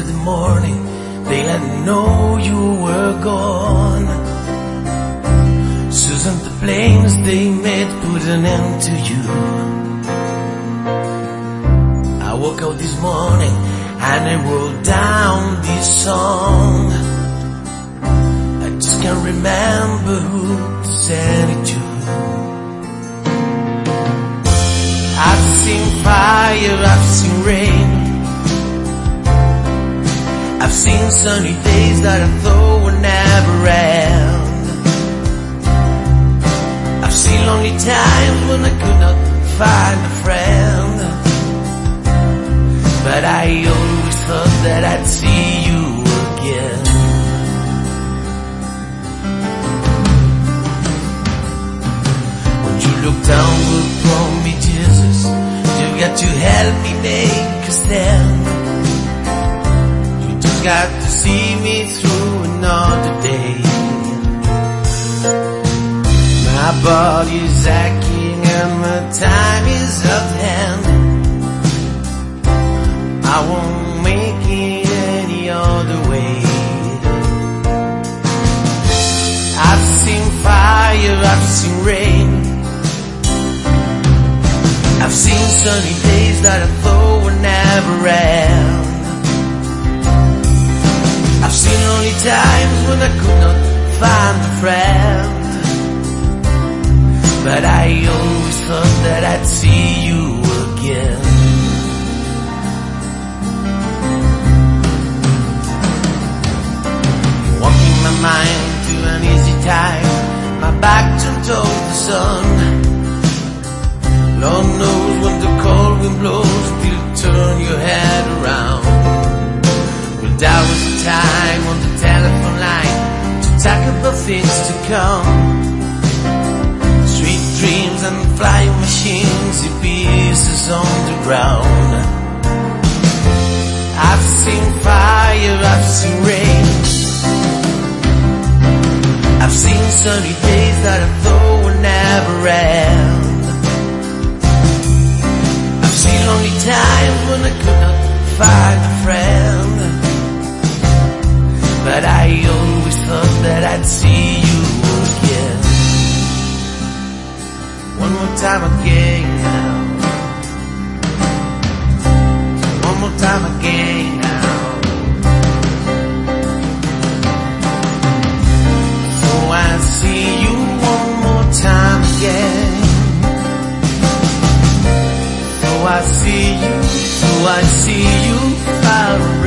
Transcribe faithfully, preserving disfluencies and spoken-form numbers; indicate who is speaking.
Speaker 1: Saturday morning, they let me know you were gone. Susan, the plans they made put an end to you. I woke up this morning and I wrote down this song. I just can't remember who sent it to. I've seen fire, I've seen rain, I've seen sunny days that I thought would never end. I've seen lonely times when I could not find a friend, but I always thought that I'd see you again. When you look downward from me, Jesus, you got to help me make a stand. You just got to see me through another day. My body's aching and my time is at hand. I won't make it any other way. I've seen fire, I've seen rain, I've seen sunny days that I thought would never end. I've seen lonely times when I could not find a friend, but I always thought that I'd see you again. Walking my mind to an easy time, my back turned toward the sun. Lord knows when the cold wind blows, you'll turn your head around. Well, that was the time on the telephone line to talk about things to come. Sweet dreams and flying machines in pieces on the ground. I've seen fire, I've seen rain, I've seen sunny days that I thought would never end. I've seen lonely times when I could not find a friend, but I always thought that I'd see you again. One more time again now, one more time again now. So I see you one more time again. So I see you, so I see you far away.